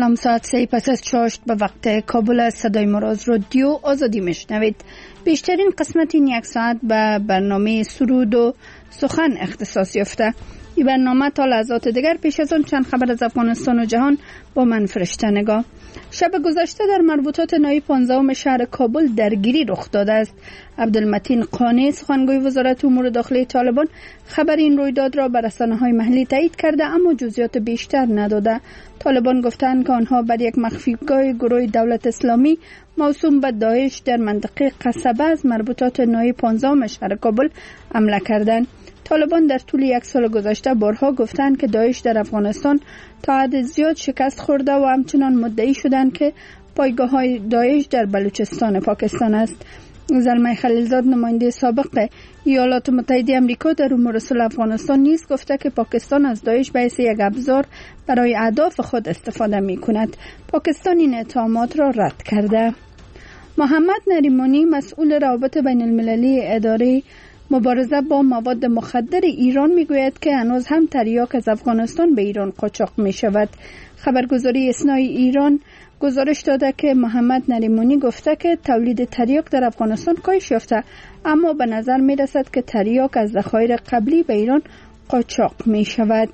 سلام، ساعت 3 پس از چاشت به وقت کابل است. صدای ما را از رادیو آزادی میشنوید. بیشترین قسمت این یک ساعت به برنامه سرود و سخن اختصاص یافته. این برنامه تا لحظات دیگر پیش از آن چند خبر از افغانستان و جهان با من فرشته نگاه. شب گذشته در مربوطات نای 15 شهر کابل درگیری رخ داده است. عبدالمتین قانی سخنگوی وزارت امور داخلی طالبان خبر این رویداد را به رسانه‌های محلی تایید کرده، اما جزئیات بیشتر نداده. طالبان گفتند که آنها بر یک مخفیگاه گروه دولت اسلامی موسوم به داعش در منطقه قصبه از مربوطات نای 15 شهر کابل حمله کردند. طالبان در طول یک سال گذشته بارها گفتند که داعش در افغانستان تا حد زیاد شکست خورده و همچنان مدعی شدند که پایگاه‌های داعش در بلوچستان پاکستان است. زلمه خلیلزاد نماینده سابق ایالات متحده آمریکا در امور صلح افغانستان نیز گفته که پاکستان از داعش به حیث یک ابزار برای اهداف خود استفاده می‌کند. پاکستان این اتهامات را رد کرده. محمد نریمانی مسئول روابط بین المللی اداره مبارزه با مواد مخدر ایران میگوید که هنوز هم تریاک از افغانستان به ایران قاچاق می شود. خبرگزاری اسنای ایران گزارش داده که محمد نریمانی گفته که تولید تریاک در افغانستان کاهش یافته، اما به نظر می رسد که تریاک از ذخایر قبلی به ایران قاچاق می شود.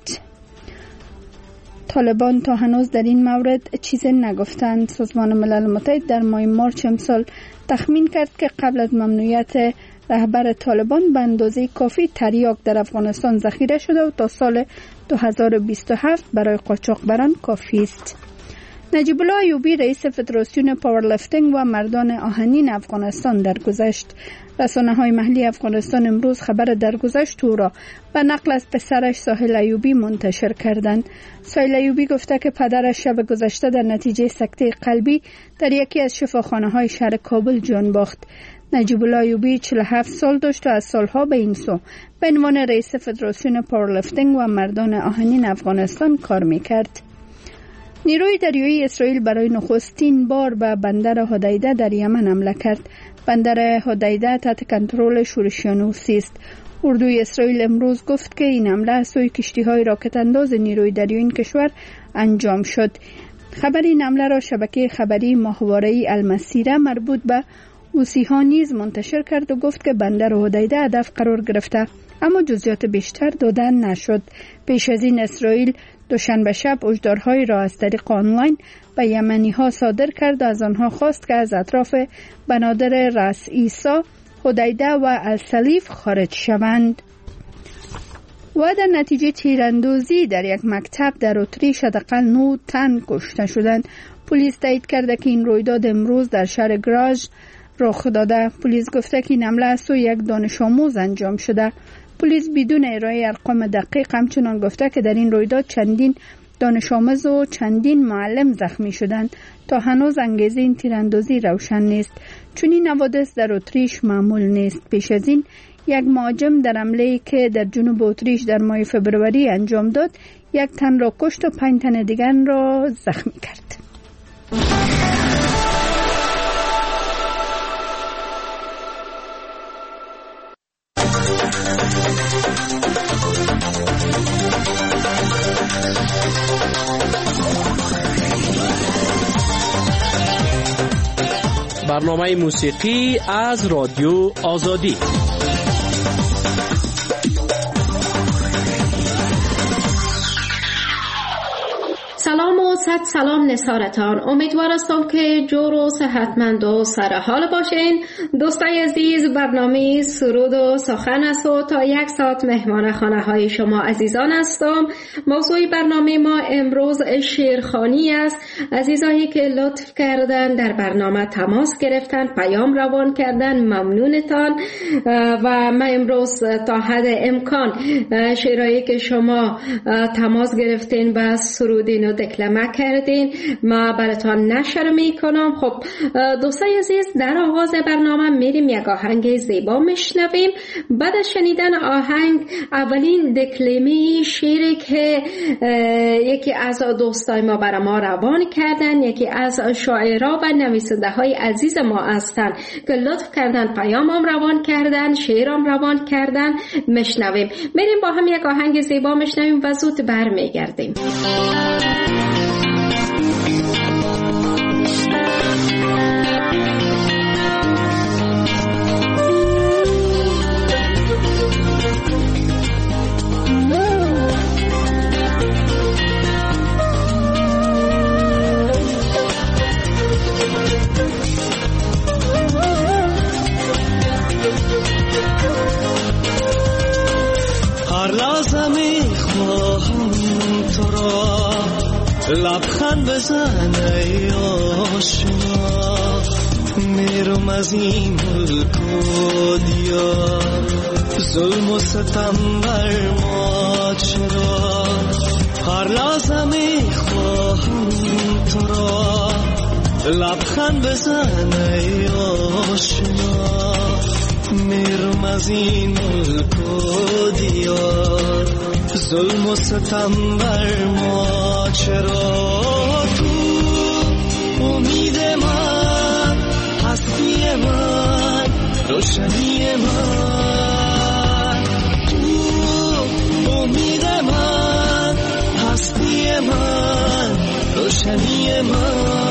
طالبان تا هنوز در این مورد چیزی نگفتند. سازمان ملل متحد در ماه مارچ امسال تخمین کرد که قبل از ممنوعیت رهبر طالبان به اندازه کافی تریاک در افغانستان ذخیره شده و تا سال 2027 برای قاچاقبران کافی است. نجیب الله ایوبی رئیس فدراسیون پاورلیفتینگ و مردان آهنین افغانستان درگذشت. رسانه‌های محلی افغانستان امروز خبر درگذشت او را به نقل از پسرش ساحل ایوبی منتشر کردند. ساحل ایوبی گفته که پدرش شب گذشته در نتیجه سکته قلبی در یکی از شفاخانه‌های شهر کابل جان باخت. نجیب الله ایوبی 47 سال داشت و از سالها به این سو به عنوان رئیس فدراسیون پاورلیفتینگ و مردان آهنین افغانستان کار می‌کرد. نیروی دریایی اسرائیل برای نخستین بار به بندر حدیده در یمن حمله کرد. بندر حدیده تحت کنترل شورشیان حوثی است. اردوی اسرائیل امروز گفت که این حمله از سوی کشتی‌های راکت انداز نیروی دریایی این کشور انجام شد. خبر این حمله را شبکه خبری ماهواره‌ای المسیره مربوط به حوثی‌ها نیز منتشر کرد و گفت که بندر حدیده هدف قرار گرفته، اما جزئیات بیشتر داده نشد. پیش از این اسرائیل دوشنبه شب هشدارهایی را از طریق آنلاین به یمنی‌ها صادر کرد و از آنها خواست که از اطراف بنادر راس عیسی، حدیده و السلیف خارج شوند. و در نتیجه تیراندازی در یک مکتب در اتریش حداقل 9 تن کشته شدند. پلیس تایید کرده که این رویداد امروز در شهر گراژ رخ داده. پلیس گفته که این حمله از سوی یک دانش آموز انجام شده. پلیس بدون ارائه ارقام دقیق همچنان گفته که در این رویداد چندین دانش آموز و چندین معلم زخمی شدند. تا هنوز انگیزه این تیراندازی روشن نیست، چون این حوادث در اتریش معمول نیست. پیش از این یک مهاجم در حمله‌ای که در جنوب اتریش در ماه فوریه انجام داد، یک تن را کشت و 5 تن دیگر را زخمی کرد. برنامه موسیقی از رادیو آزادی. سلام و صد سلام نثارتان. امیدوار هستم که جور و صحتمند و سرحال باشین. دوستای عزیز، برنامه سرود و سخن است و تا 1 ساعت مهمان خانه های شما عزیزان هستم. موضوع برنامه ما امروز شعرخوانی است. عزیزانی که لطف کردن در برنامه تماس گرفتن، پیام روان کردن، ممنونتان. و من امروز تا حد امکان شعرهایی که شما تماس گرفتین و سرودین و دکلمه کردین ما براتون نشر میکنم. خب دوستای عزیز، در آغاز برنامه میریم یک آهنگ زیبا میشنویم. بعد از شنیدن آهنگ اولین دکلمه شعری که یکی از دوستای ما برای ما روان کردن، یکی از شاعرها و نویسنده های عزیز ما هستن که لطف کردن پیامم روان کردن، شعرم روان کردن، میشنویم. میریم با هم یک آهنگ زیبا میشنویم و زود برمیگردیم. لبخند بزن ای آشنا، میرم از این ملک و دیار، ظلم و ستم بر ما چرا، هر لحظه میخواهم تو را. لبخند بزن ای آشنا، میرم از این ملک و دیار، ظلم و ستم بر ما چرا. تو امید من، هستی من، روشنی من. تو امید من، هستی من، روشنی من.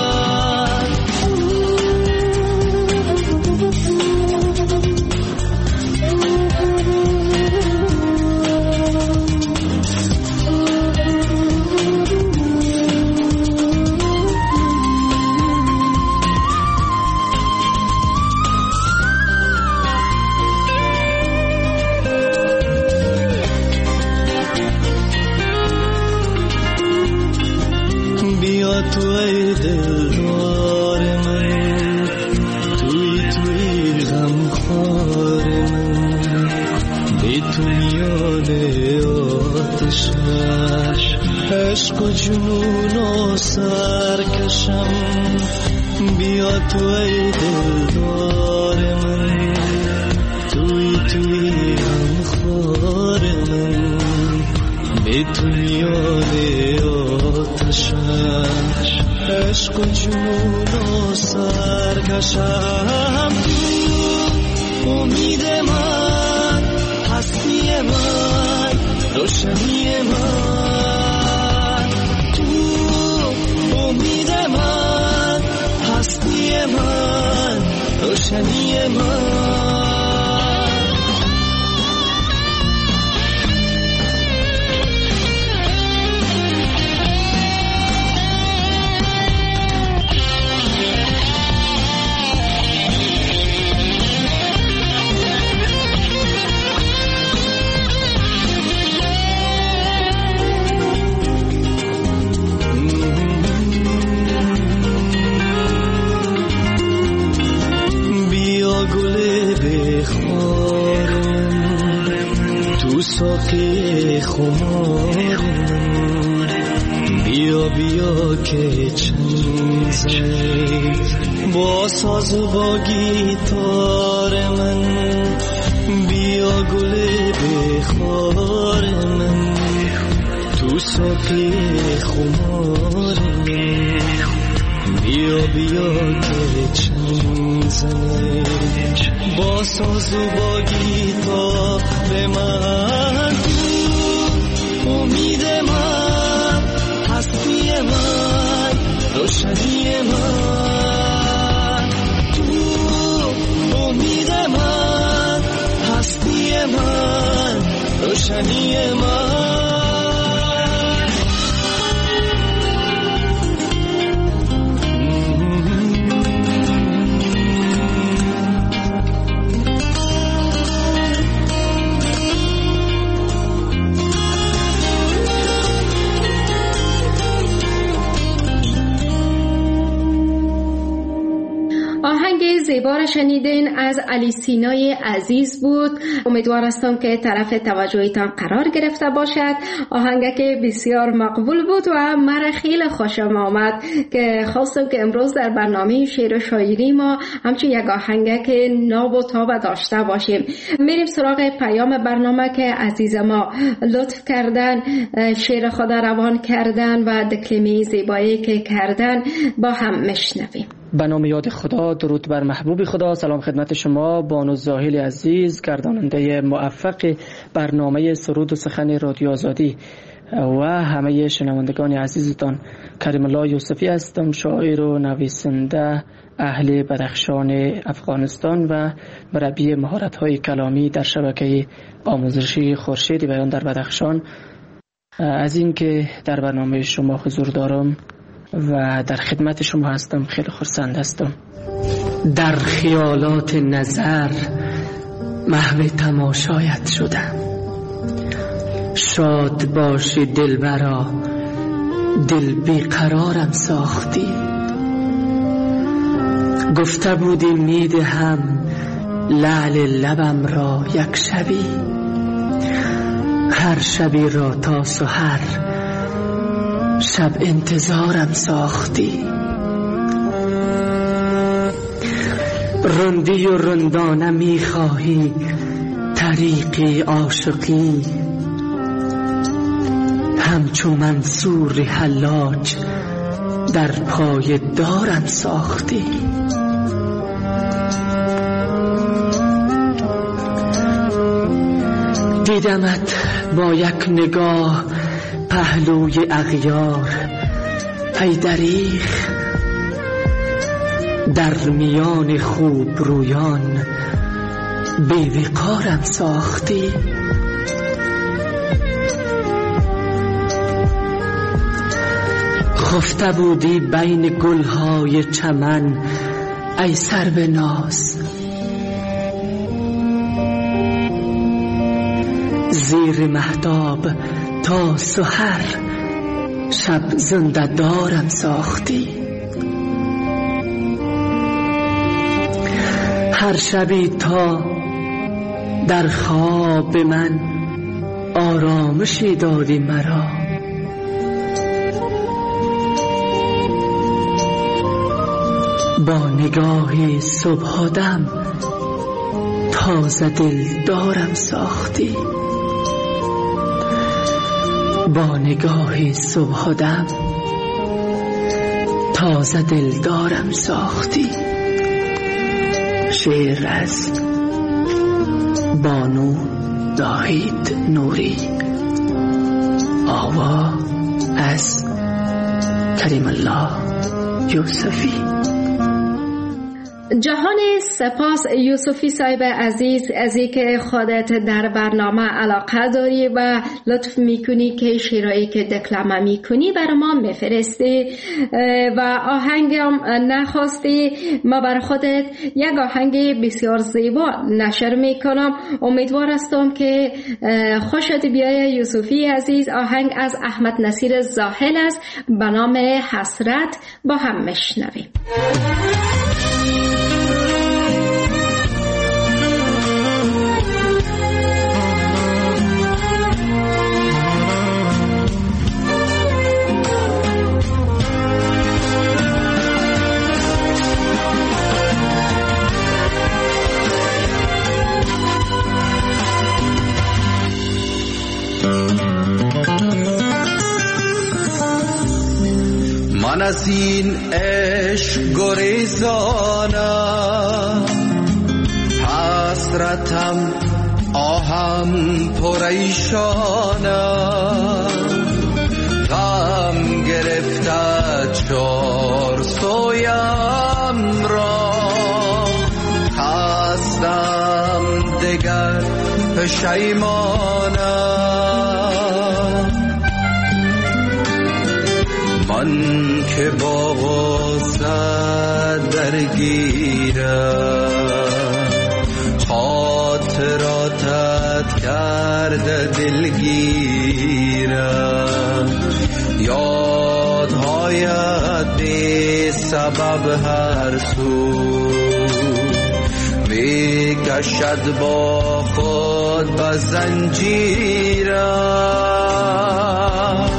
تو ای دلدار من، توی غمخوار من، بی تو میان آتش عشق و جنون و سرکشم. بیا تو ای دلدار من، توی غمخوار من، بی تو میان آتش عشق و جنون و سرکشم. تو امید من، هستی من، روشنی من. تو امید من، هستی من، روشنی من. ساقی خمار من، بیا بیا که چند زنی با ساز و با گیتار من. بیا گل بخار من، تو ساقی خمار من، بیا بیا که چند زنی با ساز و با گیتار من. تو امید من، هستی من، روشنی من. تو امید من، هستی من، روشنی من. زیبا را شنیدین از علی سینای عزیز بود. امیدوار هستم که طرف توجهتان قرار گرفته باشد. آهنگ که بسیار مقبول بود و مرا خیلی خوشم آمد که خواستم که امروز در برنامه شعر و شاعری ما همچون یک آهنگ که ناب و تاب داشته باشیم. میریم سراغ پیام برنامه که عزیز ما لطف کردن، شعر خود روان کردن و دکلمه زیبایی که کردن با هم میشنویم. به نام یاد خدا، درود بر محبوب خدا. سلام خدمت شما بانو زاهل عزیز، گرداننده موفق برنامه سرود و سخن رادیو آزادی و همه شنوندگان عزیزتان. کریم الله یوسفی هستم، شاعر و نویسنده اهل بدخشان افغانستان و مربی مهارت‌های کلامی در شبکه آموزشی خورشید بیان در بدخشان. از اینکه در برنامه شما حضور دارم و در خدمت شما هستم خیلی خرسند هستم. در خیالات نظر محو تماشایت شدم، شاد باشی دلبرا دل بیقرارم ساختی. گفته بودی میدهم لعل لبم را یک شبی، هر شبی را تا سحر شب انتظارم ساختی. رندی و رندانه میخواهی طریقی عاشقی، همچو منصور حلاج در پای دارم ساختی. دیدمت با یک نگاه پهلوی اغیار، ای دریغ در میان خوب رویان بی وقارم ساختی. خفته بودی بین گلهای چمن ای سرو ناز، زیر مهتاب تا سحر شب زنده دارم ساختی. هر شبی تا در خواب من آرامشی دادی مرا، با نگاهی صبح دم تازه دل دارم ساختی. با نگاهی صبح دم تازه دل دارم ساختی. شعر از بانو زاهید نوری، آوا از کریم الله یوسفی. جهان سپاس یوسفی صاحب عزیز از اینکه خودت در برنامه علاقه داری و لطف میکنی که شعرهایی که دکلمه میکنی برای ما میفرستی و آهنگم نخواستی. ما برای خودت یک آهنگ بسیار زیبا نشر میکنم. امیدوار هستم که خوشت بیای یوسفی عزیز. آهنگ از احمد نصیر زاهل است به نام حسرت. با هم میشنویم. من از این عشق گریزانم، حسرتم آهم پریشانم، غم گرفته چار سویم را، خستم دگر پشیمانم. من که با غصت درگیرم، خاطراتت کرده دلگیرم، یادهایت بی سبب هر سو میکشد با خود به زنجیرم.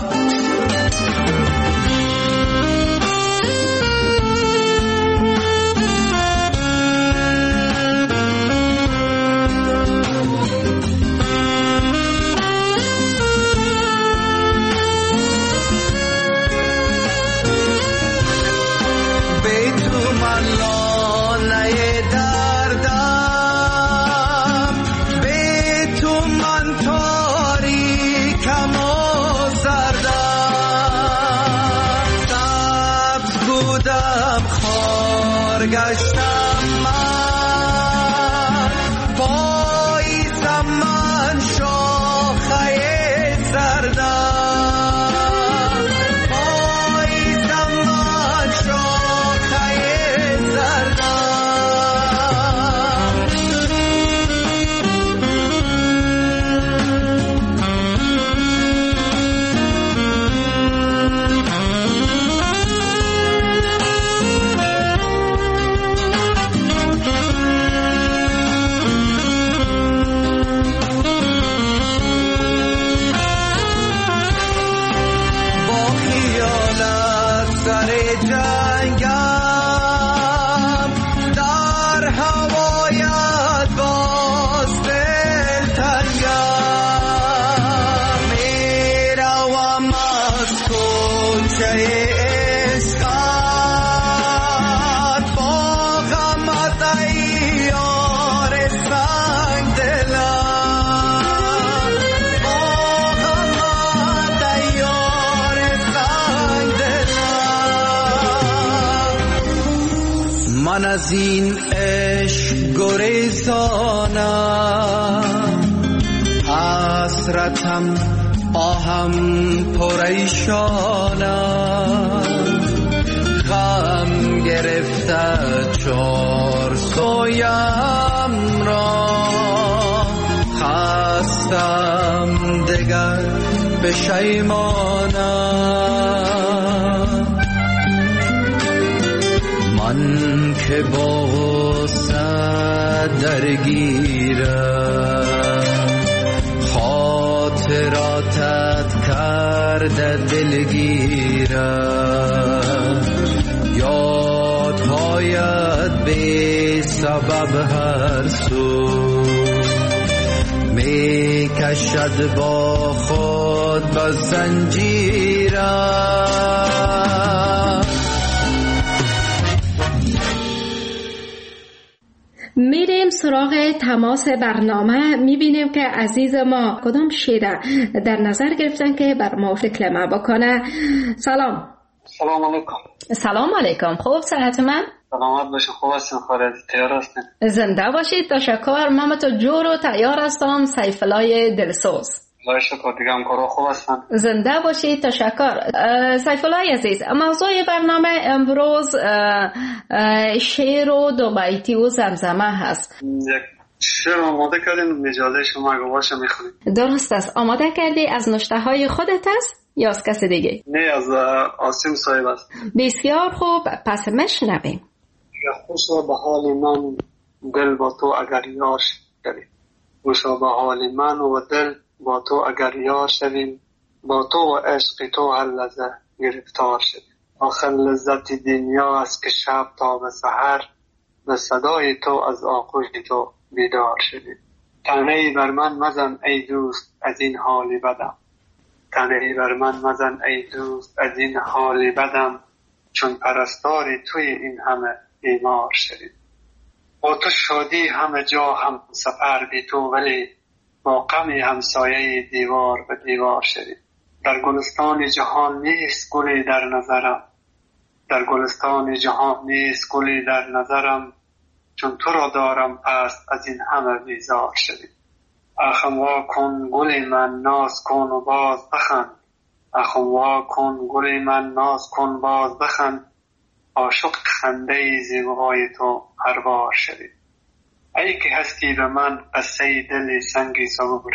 گشتم من پاییزم، من شاخه سردم، پاییزم من شاخه سردم. من از این عشق گریزانم، حسرتم آهم پریشانم، غم گرفته چار سویم را، خستم دگر پشیمانم. من که با صد درگیرم، خاطراتت کرده دلگیرم، یادهایت بی سبب هر سو می کشد با خود به زنجیرم. میریم سراغ تماس برنامه. میبینیم که عزیز ما کدام شعر در نظر گرفتن که بر ما فکر بکنه. سلام. سلام علیکم. سلام علیکم. خوب صحت من؟ سلامت باشه. خوب هستین؟ خارج تیار هستین؟ زنده باشید. تشکر. من تو جور و تیار هستم. سیف الله دلسوز. الله شکر. دیگه همکارا خوب هستن؟ زنده باشید. تشکر. سیف الله عزیز، موضوع برنامه امروز شعر و دو بیتی و زمزمه هست. یک شعر آماده کردیم، اجازه شما اگه باشه میخونیم. درست است. آماده کردی؟ از نوشته های خودت است یا از کس دیگه؟ نه، از عاصم صاحب است. بسیار خوب، پس میشنویم. خوشا به حال من دل با تو اگر یار شویم، خوشا به حال من و دل با تو اگر یار شویم، با تو و عشق تو هر لحظه گرفتار شویم. آخر لذت دنیا است که شب تا به سحر، به صدای تو از آغوش تو بیدار شویم. طعنه‌ای بر من مزن ای دوست از این حالی بدم، طعنه‌ای بر من مزن ای دوست از این حالی بدم، چون پرستاری توی این همه بیمار شدیم. با تو شادی همه جا هم سفر بی تو، ولی با غم همسایه دیوار به دیوار شدیم. در گلستان جهان نیست گلی در نظرم، در گلستان جهان نیست گلی در نظرم، چون تو را دارم پس از این همه بیزار شدیم. اخم وا کن گل من ناز کن و باز بخند، اخم وا کن گل من ناز کن باز بخند، عاشق خنده زیبای تو هر بار شدیم. ای که هستی به من قصه دل سنگی صبر،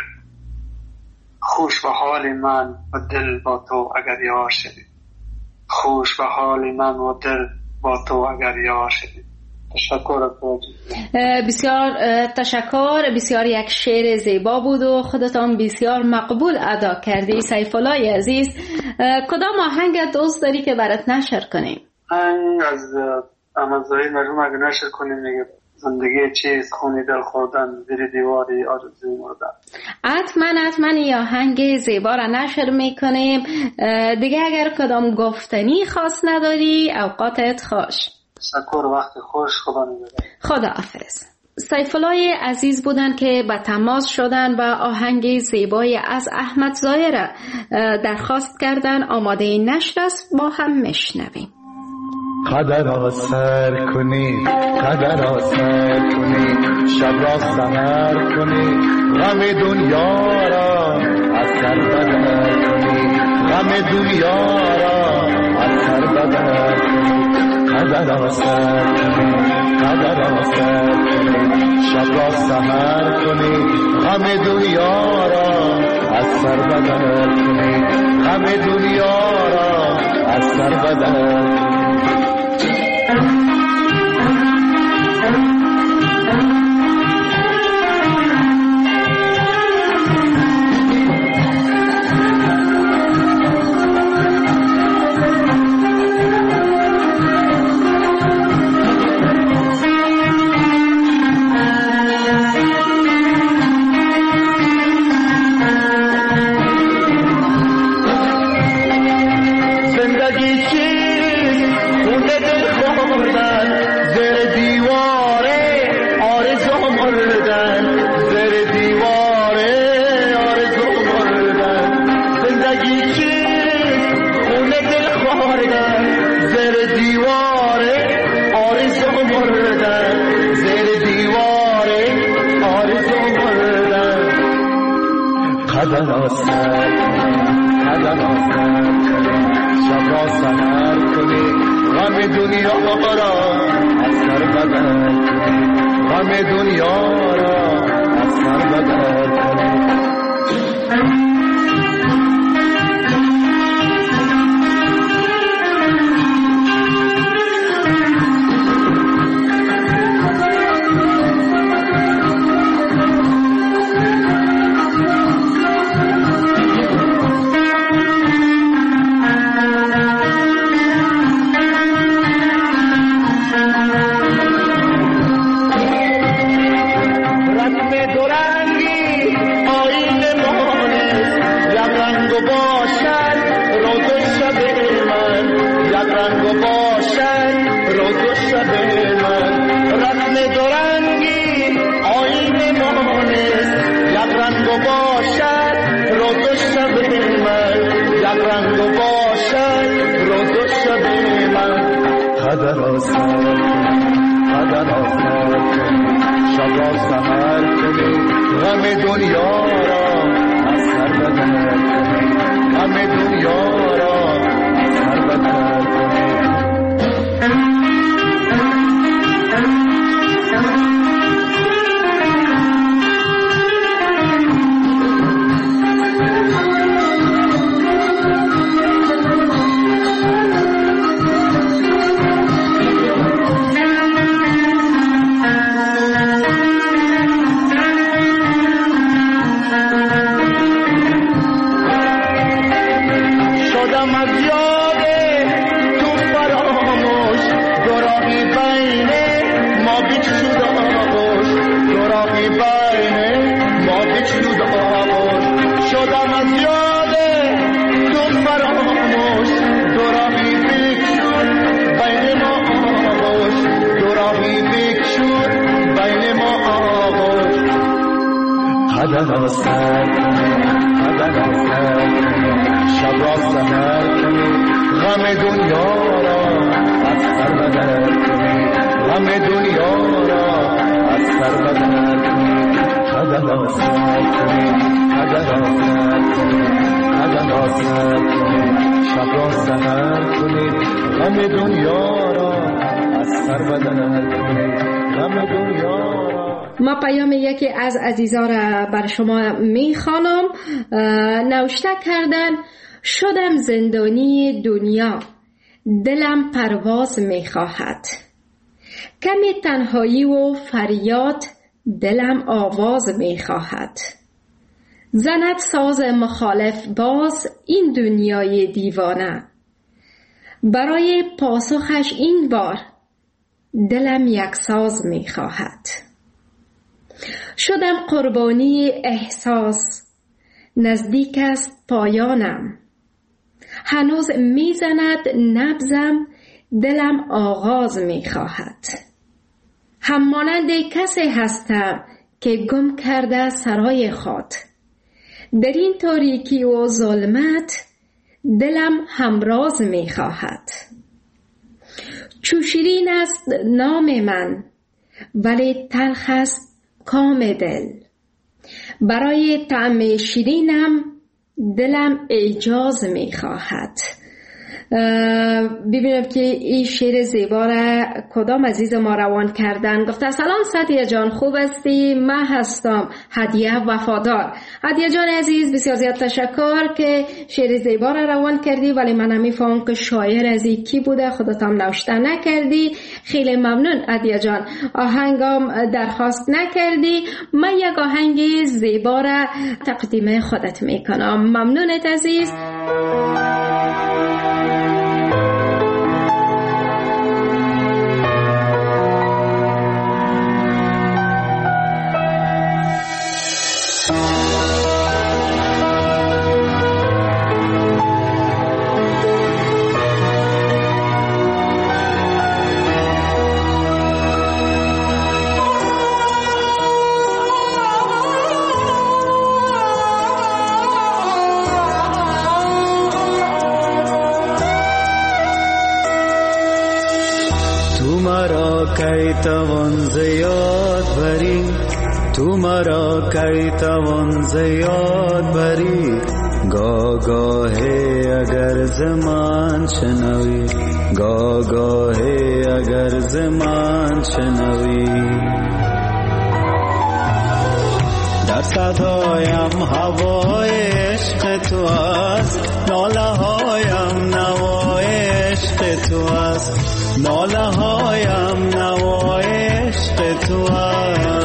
خوش به حال من و دل با تو اگر یار شدیم، خوش به حال من و دل با تو اگر یار شدیم. تشکر. بسیار تشکر. بسیار یک شعر زیبا بود و خودتان بسیار مقبول ادا کردی. سیف الله عزیز، کدام آهنگ دوست داری که برات نشر کنیم؟ از امازایی مرحوم اگه نشر کنیم میگه زندگی چیست خونی دل خوردن زیر دیواری آرزوی مردن. حتما یا آهنگ زیبا را نشر میکنیم. دیگه اگر کدام گفتنی خاص نداری اوقاتت خوش. تشکر. وقت خوش. خدا نگهدار. خداحافظ. سیف الله عزیز بودن که به تماس شدن و آهنگ زیبای از احمد ظاهر درخواست کردن. آماده نشر است، با هم میشنویم. قدر را سر کنی، قدر را سر کنی، شب را سحر کنی، غم دنیا را از سر بدر کنی، غم دنیا را از سر بدر کنی. قدر را سر کنی، قدر را سر کنی، شب را سحر کنی، غم دنیا را از سر بدر کنی، غم دنیا را از سر بدر کنی. زندگی چیست خونه دل خوردن، قدر را سر کنی قدر را سر کنی شب را سحر کنی غم دنیا را از سر بدر کنی غم دنیا را از سر بدر کنی قدر را سر کنی قدر را سر کنی شب را سحر کنی غم دنیا را از سر بدر کنی غم دنیا را از سر بدر کنی قدر را سر کنی قدر را سر کنی شب را سحر کنی غم دنیا را از سر بدر کنی غم دنیا را از سر بدر کنی قدر را سر کنی قدر را سر کنی قدر را سر کنی شب را سحر کنی غم دنیا را از سر بدر کنی غم دنیا را. ما پیام یکی از عزیزا را بر شما میخوانم. نوشته کردن: شدم زندانی دنیا، دلم پرواز میخواهد، کمی تنهایی و فریاد، دلم آواز میخواهد، زند ساز مخالف باز این دنیای دیوانه، برای پاسخش این بار دلم یک ساز میخواهد. شدم قربانی احساس، نزدیک است پایانم، هنوز میزند نبضم، دلم آغاز میخواهد. همانند کسی هستم که گم کرده سرای خود، در این تاریکی و ظلمت دلم همراز میخواهد. چو شیرین است نام من، ولی تلخ است کام دل، برای طعم شیرینم دلم اعجاز میخواهد. ببینم که این شعر زیبا را کدام عزیز ما روان کردن. گفته: سلام سعدیه جان، خوب هستی؟ من هستم هدیه وفادار. هدیه جان عزیز، بسیار زیاد تشکر که شعر زیبا را روان کردی، ولی من نمیفهم که شاعر از کی بوده، خودت هم نوشته نکردی. خیلی ممنون هدیه جان. آهنگم درخواست نکردی، من یک آهنگ زیبا را تقدیم خودت میکنم. ممنونت عزیز. کی توان زیاد بری، تو مرا کی توان زیاد بری گاهی اگر زمان شنوی گاهی اگر زمان شنوی در صدایم هوای عشق تو است ناله هایم نوای عشق تو است ناله هایم نوای عشق تو است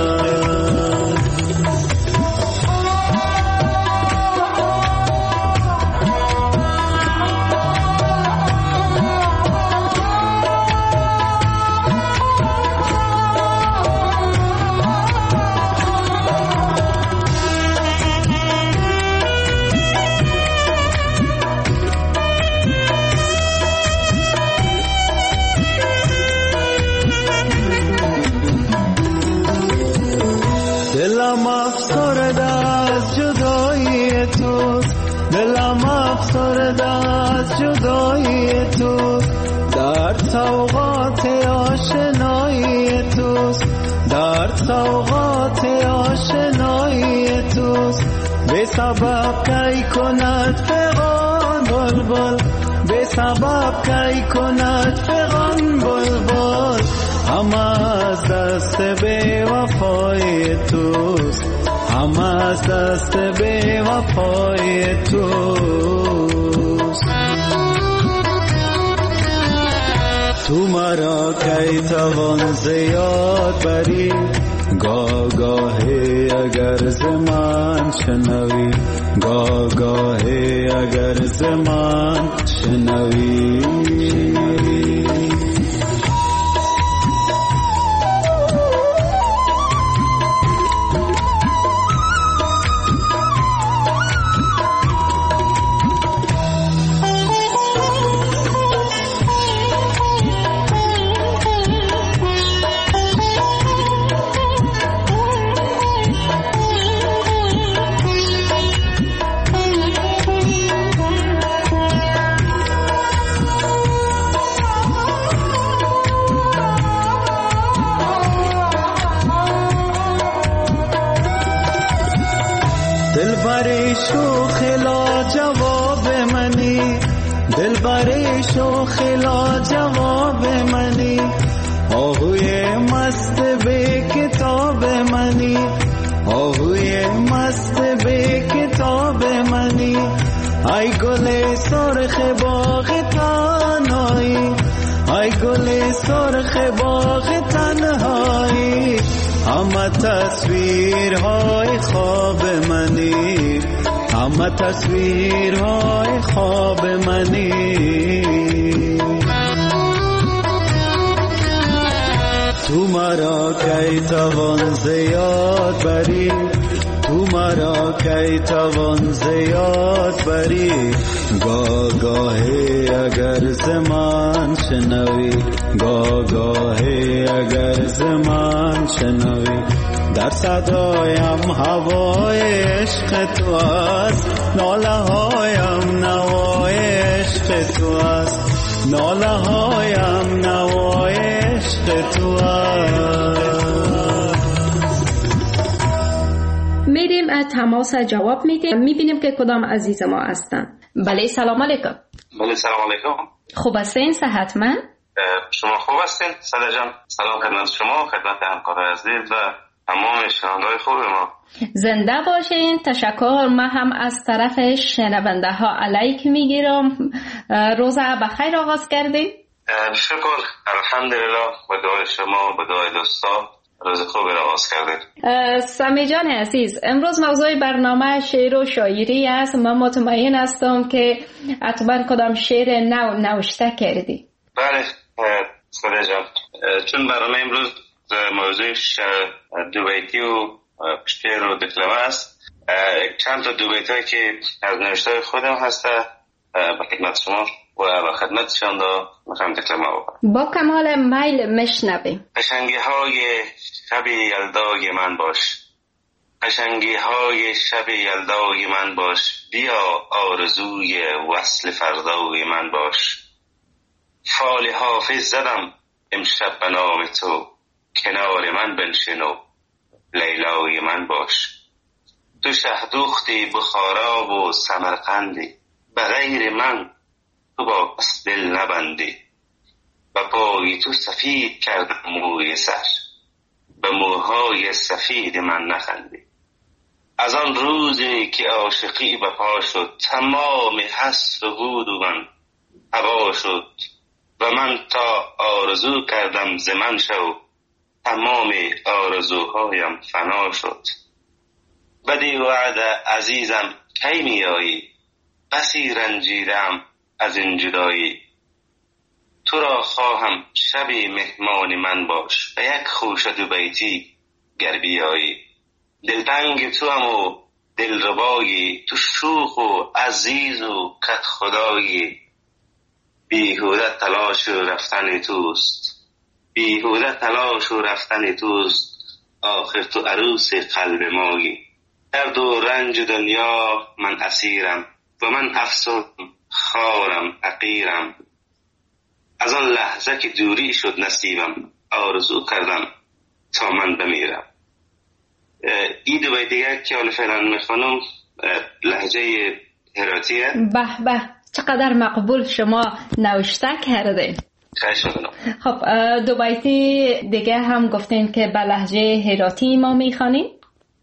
دلم افسرده از جدایی توست دلم افسرده از جدایی توست در سوغات آشنایی توست در سوغات آشنایی توست به سبب کی کند فغان بلبل به سبب کی کند فغان بلبل همه از دست بی وفای توست همه از دست بی وفای توست تو مرا کی توان زیاد بری گاهی اگر زمان شنوی گاهی اگر زمان شنوی دلبر شوخ لا جواب منی دلبر شوخ لا جواب منی آهوی مست به کتاب منی آهوی مست به کتاب منی ای گل سرخ باغ تنهایی ای گل سرخ باغ تنهایی همه تصویرهای خواب منی همه تصویرهای خواب منی تو مرا کی توان زیاد بری تو مرا کی توان زیاد بری گاهی اگر زمان شنوی گاهی اگر زمان شنوی در صدایم هوای عشق تو است ناله هایم نوای عشق تو است ناله هایم نوای عشق تو است. میریم تماس جواب میدیم میبینیم که کدام عزیز ما هستن. بله سلام علیکم. بله سلام علیکم. خوب هستین صحتمند؟ شما خوب هستین صدا جان؟ سلام خدمت شما خدمت همکارای عزیز و تمام شنونده‌های خوب ما. زنده باشین. تشکر. من هم از طرف شنونده ها علیک میگیرم. روز بخیر آغاز کردین؟ شکر الحمدلله به دعای شما به دعای دوستا روز خوبی را آغاز کردید. سمی جان عزیز امروز موضوع برنامه شعر و شاعری است. من مطمئن هستم که حتما کدام شعر نوشته کردی. بله صدا جان چون برنامه امروز موضوع دو بیتی و شعر و دکلمه است چند تا دو بیتایی که از نوشته خودم هسته به خدمت شما و به خدمت شما میخوام دکلمه بکنم. با کمال میل میشنویم. قشنگی های شب یلدای من باش قشنگی های شب یلدای من باش بیا آرزوی وصل فردای من باش فال حافظ زدم امشب به نام تو کنار من بنشین و لیلای من باش. تو شهدوختی بخارا و سمرقندی، به غیر من تو با کس دل نبندی. به پای تو سفید کردم موی سر، به موهای سفید من نخندی. از آن روزی که عاشقی به پا شد، تمام حسر بود و من هوا شد. و من تا آرزو کردم ز من شو، تمام آرزوهایم فنا شد. بدی وعده عزیزم کی می آیی، بسی رنجیدم از این جدایی. تو را خواهم شبی مهمان من باش، به یک خوشه دو بیتی گر بیایی. دلتنگ تو هم و دلربایی، تو شوخ و عزیز و کت خدایی. بیهوده تلاش و رفتن توست، بیهوده تلاش و رفتن توست. آخر تو عروس قلب مایی. درد و رنج دنیا من اسیرم، و من افسردم خارم حقیرم. از آن لحظه که دوری شد نصیبم، آرزو کردم تا من بمیرم. این دو بیت دیگر که حالا فعلا میخوانم لهجه هراتیه. به به، چقدر مقبول شما نوشته کردین. خیلی ممنون. خب دو بیت دیگه هم گفتین که به لهجه هراتی ما میخوانیم.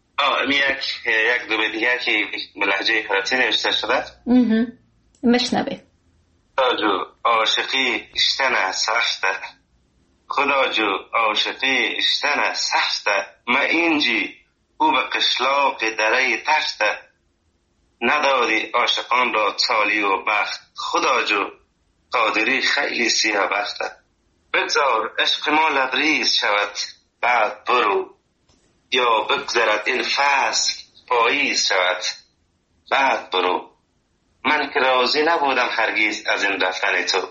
یک دو بیت دیگر که به لهجه هراتی نوشته شده. مشنویم. خدا جو عاشقی اشتنه سخته، خدا جو عاشقی اشتنه سخته. ما اینجی او به قشلاق دره تخته، نداری عاشقان را تالی و بخت. خدا جو قادری خیلی سیاه بخته. بگذار عشق ما لبریز شود بعد برو، یا بگذرد این فصل پاییز شود بعد برو. من که راضی نبودم هرگیز از این رفتن تو،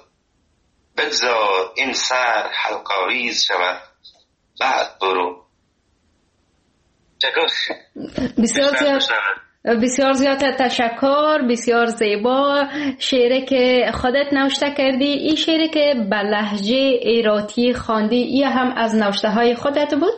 بگذار این سر حلقاویز شود بعد برو. بسیار زیاد تشکر، بسیار زیبا. شعری که خودت نوشته کردی، این شعری که به لهجه هراتی خواندی، این هم از نوشته های خودت بود؟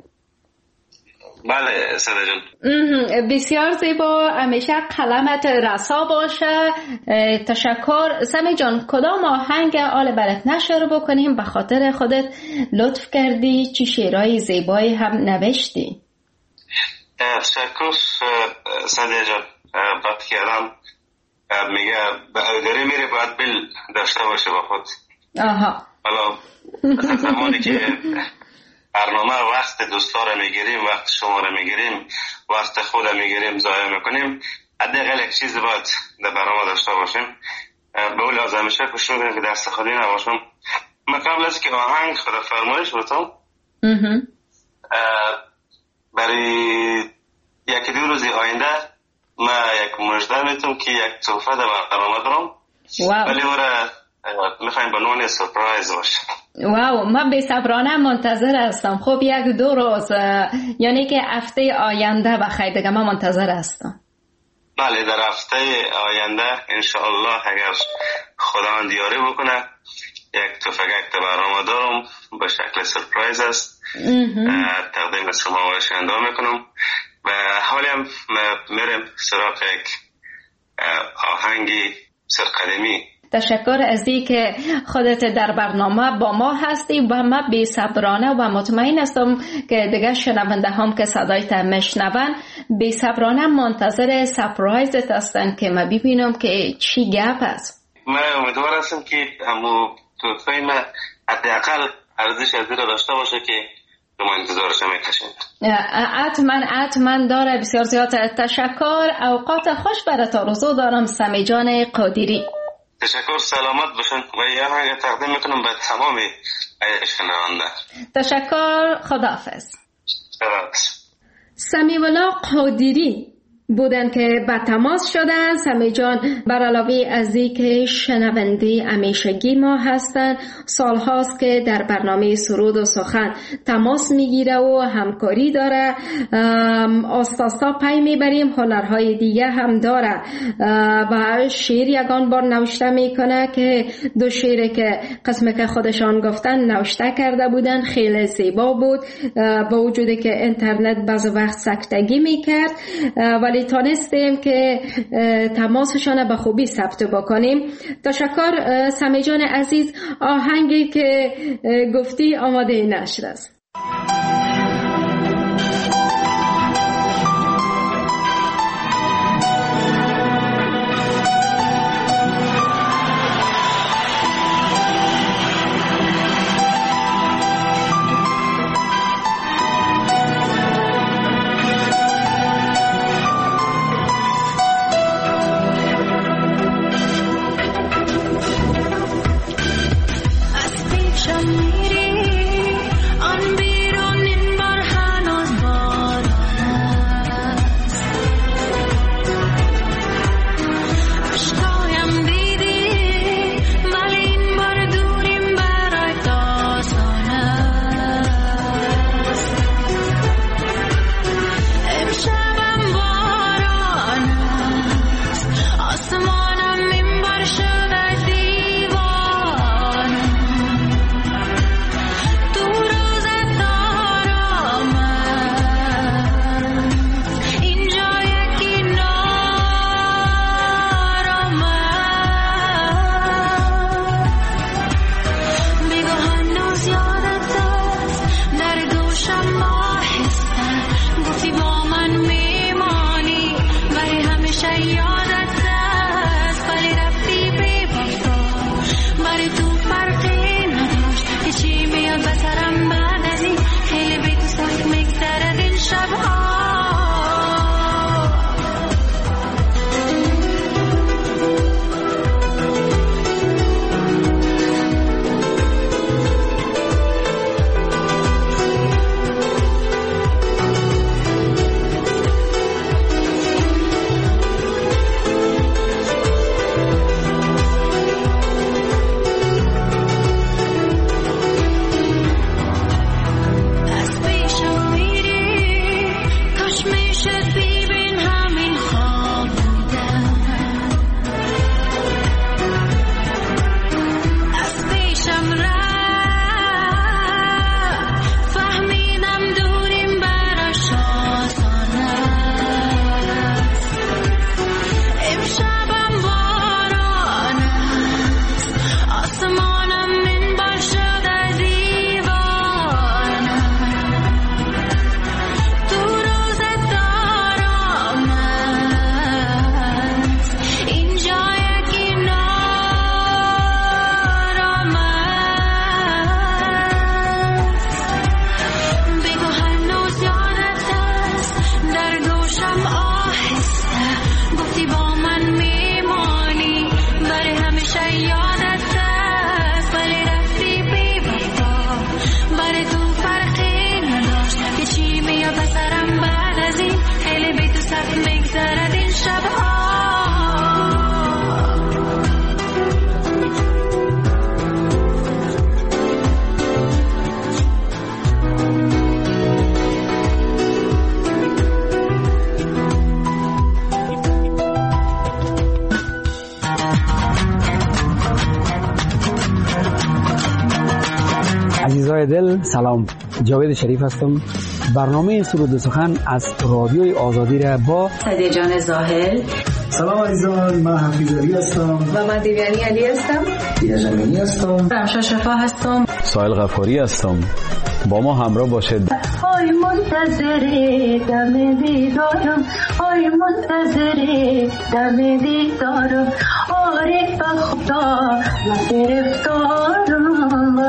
بله ساده جان. بسیار زیبا، همیشه قلمت رسا باشه. تشکر. سمی جان، کدام آهنگ آل برات نشر بکنیم؟ به خاطر خودت لطف کردی، چی شعرهای زیبایی هم نوشتی. تشکر ساده جان. وقتی که آدم میگه به داره میره باید بل داشته باشه با خود. حالا زمانی که برنامه وقت دوستا رو میگیریم، وقت شما رو میگیریم، وقت خود رو میگیریم، ضایع میکنیم، حداقل یک چیز باید در برنامه داشته باشیم. به اون لازم میشه کوشش میکنیم که دست خالی نباشم. من قبل از که آهنگ خدا فرمایش بتم برای یکی دو روزی آینده من یک مژده میتونم که یک تحفه در برنامه دارم، ولی او را میخوایم به نوع سرپرایز باشه. واو، من بی صبرانه منتظر هستم. خب یک دو روز، یعنی که هفته آینده بخیر دیگه من منتظر هستم. بله، در هفته آینده انشاءالله اگر خدا دیاری بکنه یک تفنگک در برنامه دارم به شکل سرپرایز است. تقدیم شما و شنونده میکنم و حالی هم میرم سراغ یک آهنگی سرقدمی. تشکر از این که خودت در برنامه با ما هستی و من بی صبرانه و مطمئن هستم که دیگه شنونده هم که صدایت میشنون بی صبرانه منتظر سپرایزت هستن که من ببینم که چی گپ است. من امیدوار هستم که همو توفه من حداقل ارزش از را داشته باشه که ما انتظارش میکشیم. حتما داره. بسیار زیاد تشکر. اوقات خوش برات آرزو دارم سمی جان قادری. تشکر، سلامت باشن و یه آهنگ تقدیم میکنم به تمام شنونده. تشکر، خداحافظ. خداحافظ. سمیع الله قادری بودن که به تماس شدن. سمی جان بر علاوه از اینکه شنونده همیشگی ما هستن، سالهاست که در برنامه سرود و سخن تماس میگیره و همکاری داره. آستاستا پی میبریم، هنرهای دیگه هم داره و شعر یگان بار نوشته میکنه که دو شعر که قسمه که خودشان گفتن نوشته کرده بودن، خیلی زیبا بود با وجودی که اینترنت بعض وقت سکتگی میکرد، ولی تانستیم که تماسشان به خوبی ثبت بکنیم. تشکر سمی جان عزیز. آهنگی که گفتی آماده نشر است. عزیزای دل سلام، جاوید شریف هستم. برنامه سرود و سخن از رادیوی آزادی را با سعید جان زاهل. سلام عزیزان، من حفیظ علی هستم و من دیویانی علی هستم. دیاجمینی هستم. رمشا شفا هستم. سایل غفاری هستم. با ما همراه باشید. آی منتظر دم دیدارم، آی منتظر دم دیدارم، آره بخدا من گرفتارم.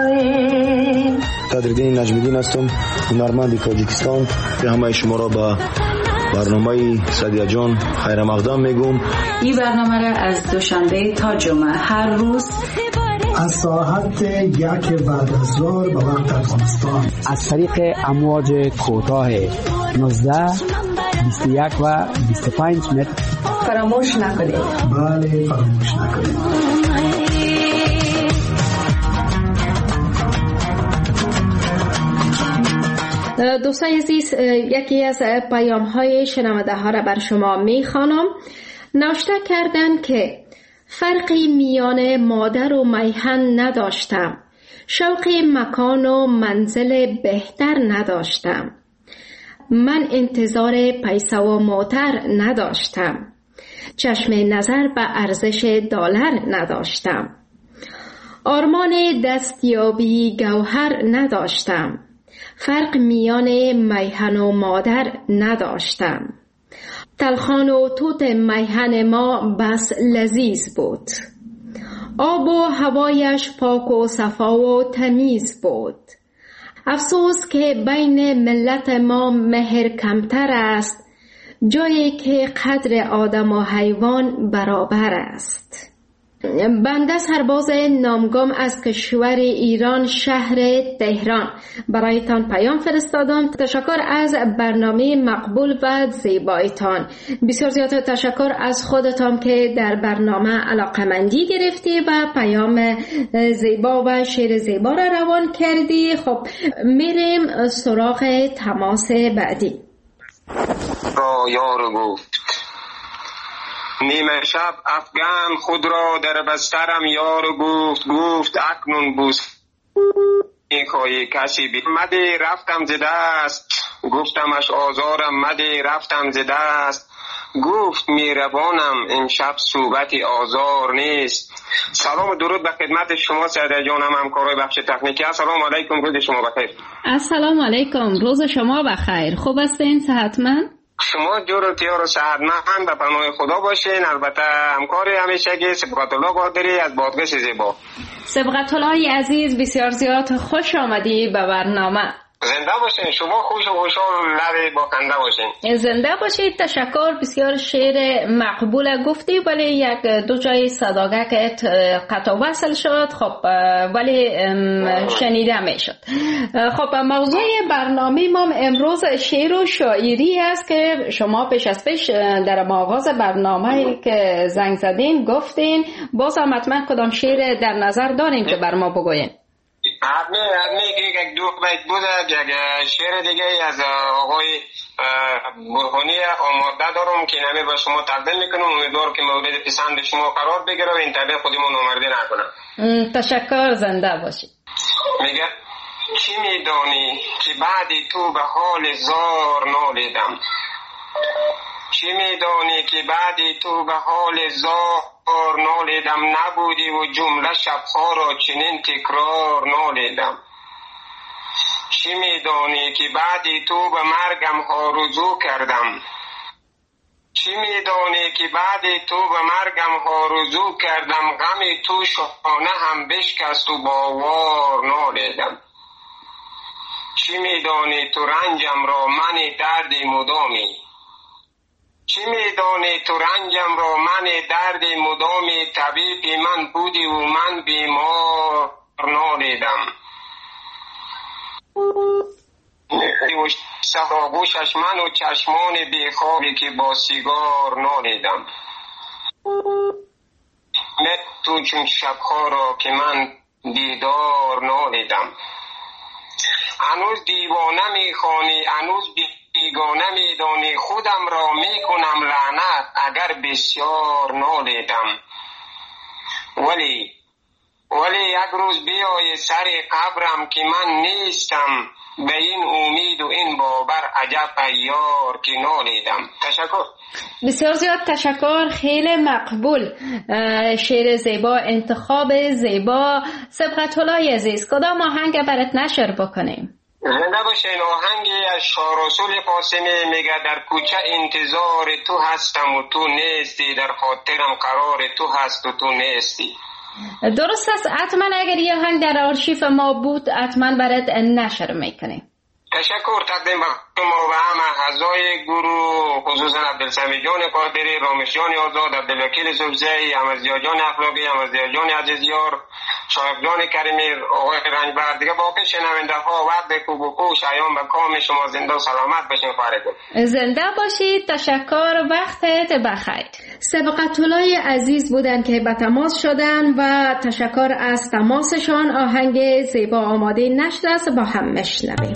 قدردین نجمیدین هستم، هنرمند تاجیکستان. همه شما را با برنامه سعید جان خیر مقدم میگم. این برنامه را از دوشنبه تا جمعه هر روز از ساعت 1 بعد از ظهر به وقت افغانستان از طریق امواج کوتاه 19 21 و 25 متر. فراموش نکنید. بله فراموش نکنید. دوستان عزیز، یکی از پیام های شنونده ها را بر شما می خوانم. نوشته کردند که فرقی میان مادر و میهن نداشتم، شوق مکان و منزل بهتر نداشتم، من انتظار پیسه و موتر نداشتم، چشم نظر به ارزش دلار نداشتم، آرمان دستیابی گوهر نداشتم، فرق میان میهن و مادر نداشتم، تلخان و توت میهن ما بس لذیذ بود، آب و هوایش پاک و صفا و تمیز بود، افسوس که بین ملت ما مهر کمتر است، جایی که قدر آدم و حیوان برابر است. بنده سرباز نامگم از کشور ایران، شهر تهران، برایتان پیام فرستادم. تشکر از برنامه مقبول و زیبایتان. بسیار زیاد تشکر از خودتان که در برنامه علاقمندی گرفتی و پیام زیبا و شعر زیبا را روان کردی. خب میریم سراغ تماس بعدی. یار گفت نیمه شب افغان خود را در بسترم یار گفت اکنون بوس میخواهی کسی مده رفتم ز دست، گفتمش آزارم مده رفتم ز دست، گفت میربانم امشب صحبت آزار نیست. سلام و درود به خدمت شما سعید جان، هم همکارای بخش تکنیکی. السلام علیکم، روز شما بخیر. السلام علیکم، روز شما بخیر. خوب هستین؟ صحتمند؟ شما جور و تیار و صحتمند به پناه خدا باشین. البته همکاری همیشگی سبقت الله قادری از بادغیس زیبا. سبقت الله عزیز، بسیار زیاد خوش آمدی به برنامه. زنده باشین، شما خوش و خوشحال لب با خنده باشین. زنده باشید. تشکر. بسیار شعر مقبول گفتی، ولی یک دو جای صداقت قطع وصل شد. خب ولی شنیده می شد. خب موضوع برنامه ما امروز شعر و شاعری است که شما پیش از پیش در آغاز برنامه که زنگ زدین گفتین. باز هم حتما کدام شعر در نظر داریم که بر ما بگوین؟ حتمی که یک دو بیت بود، یک شعر دیگه از آقای برهانی آماده دارم که نمی با شما تقدیم میکنم. امیدوارم که مورد پسند شما قرار بگیره و این طبع خودمون نامردی نکنم. تشکر، زنده باشید. میگه چی میدانی که بعدی تو به حال زار نالیدم، چی میدانی که بعدی تو به حال زار نالیدم، نبودی و جمله شبها را چنین تکرار نالیدم، چی میدانی که بعدی تو به مرگم ها رجوع کردم، چی میدانی که بعدی تو به مرگم ها رجوع کردم، غمی تو شانه هم بشکست و باور نالیدم، چی میدانی تو رنجم را من دردی مدامی، چی میدانی تو رنجم را من درد مدامی، طبیبی من بودی و من بیمار نالیدم، سراغوشش من و چشمان بیخوابی که با سیگار نالیدم، تو چون شبها را که من دیدار نالیدم، هنوز دیوانه میخوانی، هنوز بیگانه میدانی، خودم را میکنم لعنت اگر بسیار نالیدم، ولی یک روز بیای سر قبرم که من نیستم، به این امید و این باور عجب عیار که نالیدم. تشکر. بسیار زیاد تشکر، خیلی مقبول. شعر زیبا، انتخاب زیبا. سبقت الله عزیز، کدام آهنگ برات نشر بکنیم؟ زنده باشین. آهنگی از شاه رسول قاسمی میگه در کوچه انتظار تو هستم و تو نیستی، در خاطرم قرار تو هست و تو نیستی. درست است. حتما اگر یه آهنگ در آرشیف ما بود حتما برات نشر میکنیم. تشکر تقدیم به شما و همه اعضای گروه، خصوصا عبدالسمی جان قادری، رامش جان آزاد، عبدالوکیل سبزی، احمدضیا جان اخلاقی، احمدضیا جان عزیزیار، شایق جان کریمی، آقای رنجبر، دیگه باقی شنونده ها وقت کوب و کوش ایام به کام شما زنده و سلامت باشین. خواهرتون زنده باشید. تشکر، وقتت بخیر. سبقت‌الله عزیز بودن که به تماس شدن و تشکر از تماسشان. آهنگ زیبا آماده نشده است، با هم مشنویم.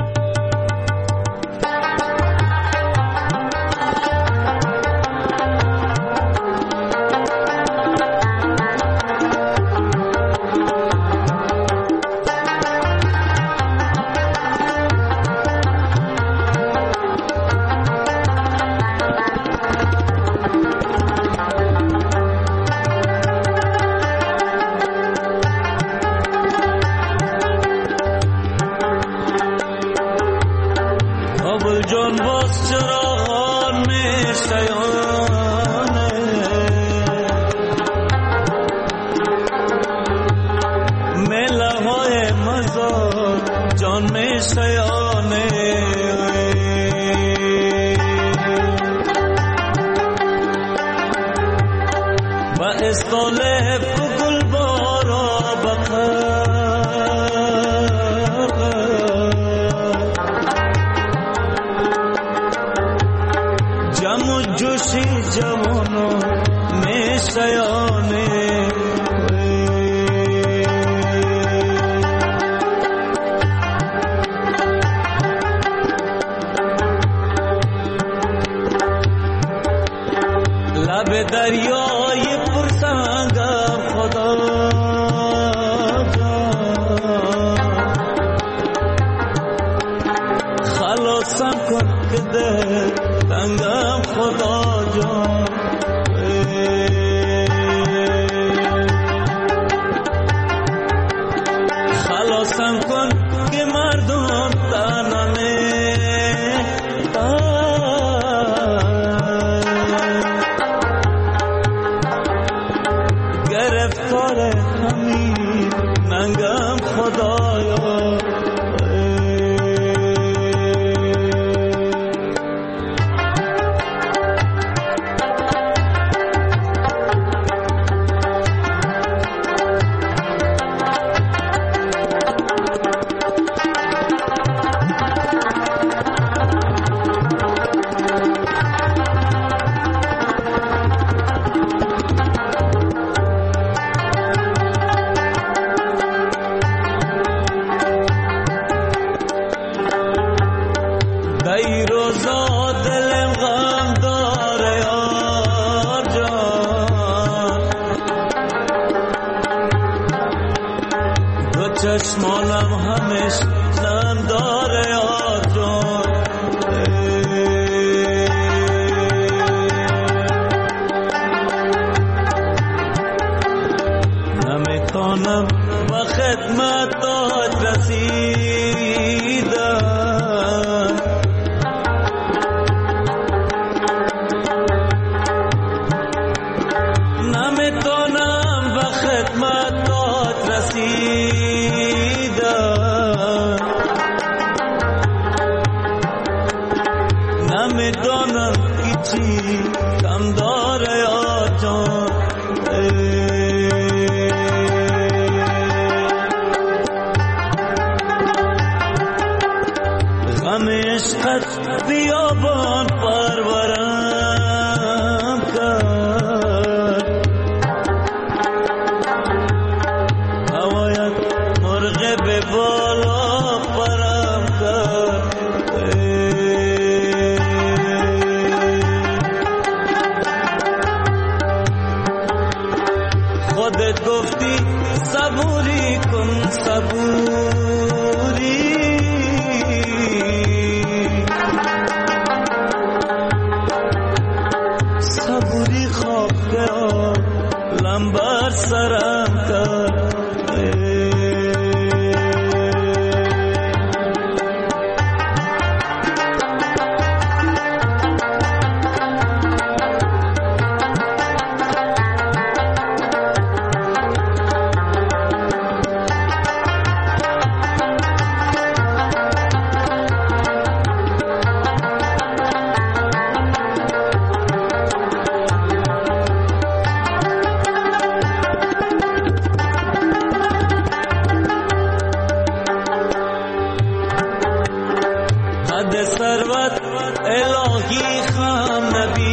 غم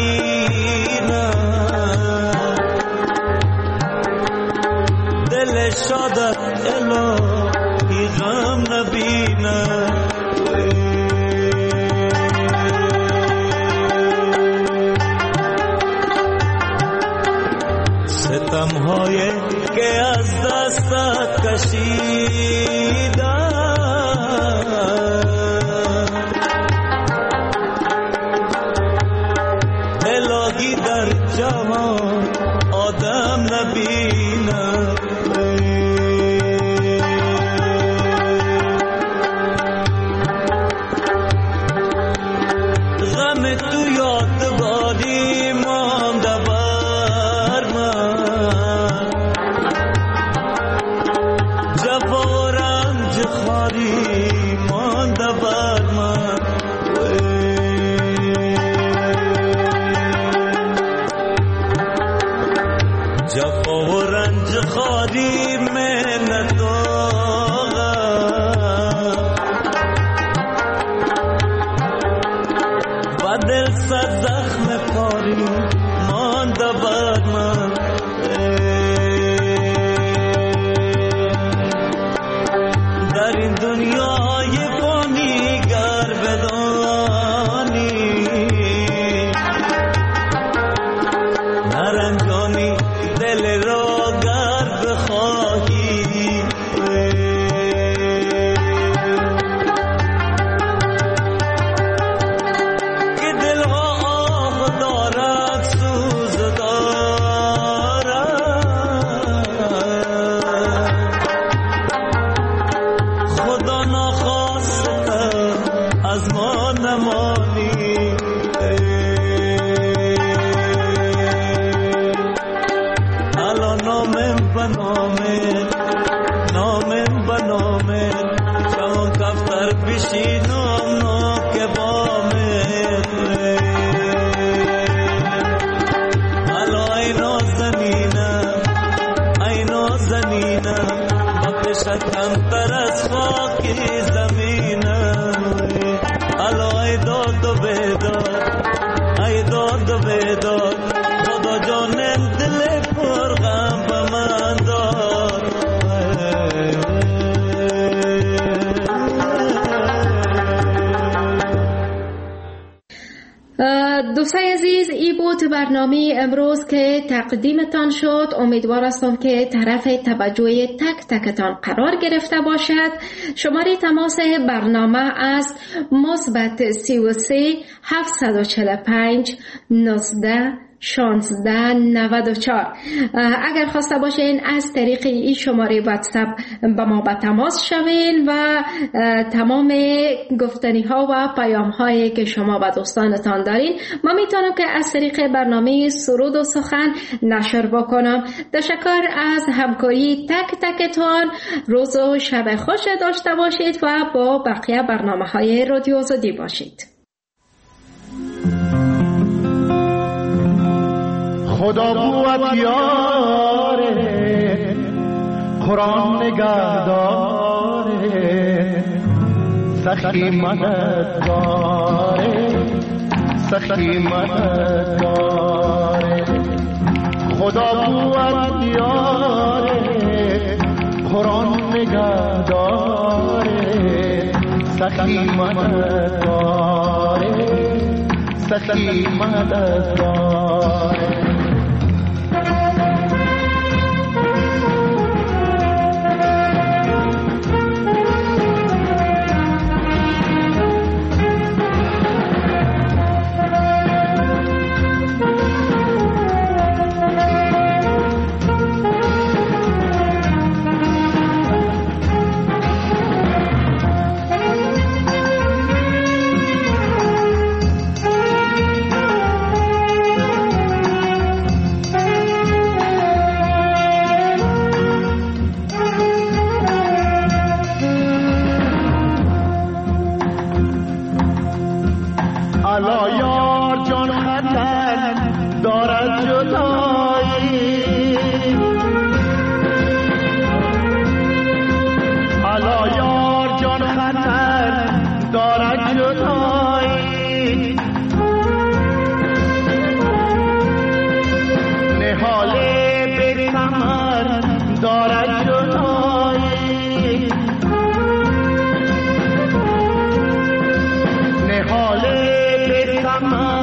نبینم، دل شادت الهی غم نبینم. ستم‌های که از دستت کشیدم، الهی در جهان آدم نبینم. غم تو یادگاری مانده بر من، جفا و رنج خاری مانده بر من. جفا و رنج خاری منت و دل صد زخم کاری مانده بر من. در این دنیای فانی گر بدانی، نرنجانی دل را گر بخواهی، که دلها آه دارد سوز دارد، خدا ناخواسته از ما نمانی. الان نامم بنامه چون کفتر بشینم ناک بامه. الان ای نازنینم وقت شکم تر از خاکی زمینم. الان ای داد و بیداد خدا جانم دل پر غم به من داد. دوستای عزیز، ای بود برنامه امروز که تقدیمتان شد. امیدوار هستم که طرف توجه تک تکتان قرار گرفته باشد. شماره تماس برنامه است +33 745 19 1694. اگر خواسته باشین از طریق این شماره واتساپ با ما به تماس شوین و تمام گفتنی ها و پیام هایی که شما و دوستانتان دارین ما میتونم که از طریق برنامه سرود و سخن نشر بکنم. تشکر از همکاری تک تکتان. روز و شب خوش داشته باشید و با بقیه برنامه های رادیو آزادی باشید. خدا بود یاره، قرآن نگهداره، سخی مددگاره، سخی مددگاره. خدا بود یاره، قرآن نگهداره، سخی مددگاره، سخی مددگاره.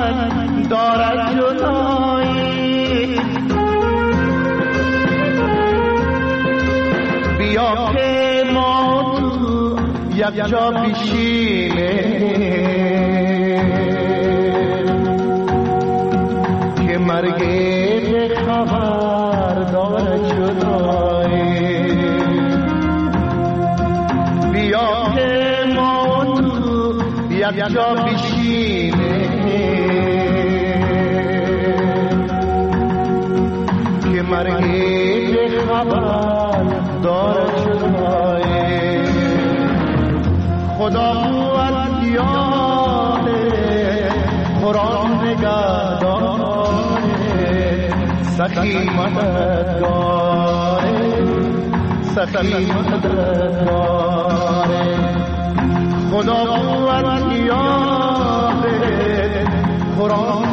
قوت دارد جدایی. بیا که ما تو یک جا بشینیم که مرگ به خبر دارد جدایی. بیا که ما تو یک جا بشینیم که مرگ به خبر دارد جدایی. خدا قوت یاده قرآن نگهداره، سخی مددگاره، سخی مددگاره. خدا قوت یاده قرآن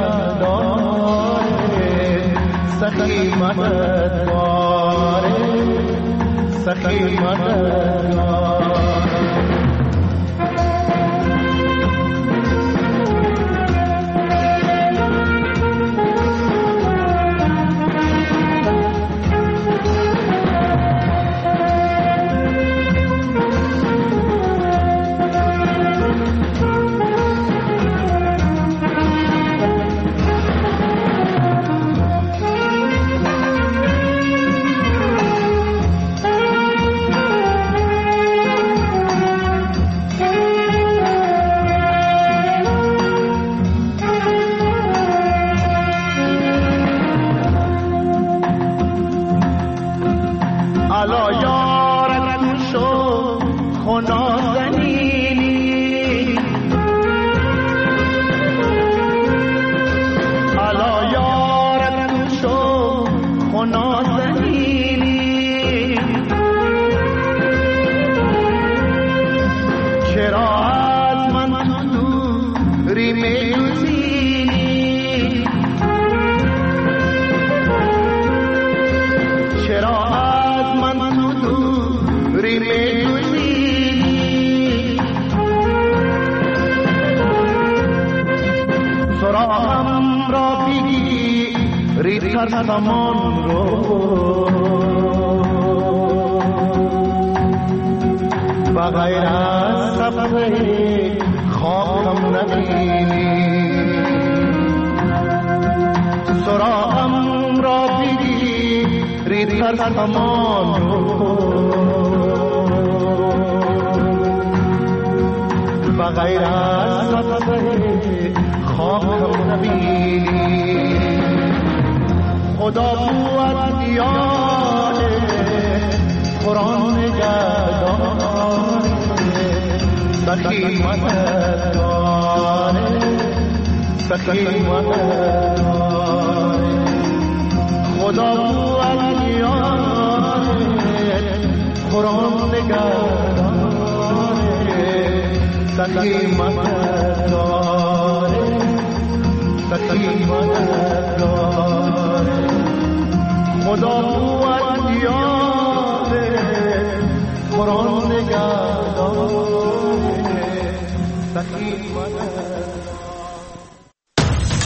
نگهداره، سخی مددگاره، سخی مددگاره. سامان رو بغیر از صفحه خاکم نبینی. سراغم را بگیر تر سامان رو بغیر از صفحه خاکم نبینی. خدا قوت یاده قرآن نگهداره، سخی مددگاره، سخی مددگاره. خدا قوت یاده قرآن نگهداره، سخی مددگاره، سخی مددگاره. خدا قوت یاده قرآن نگهداره، سخی مددگاره.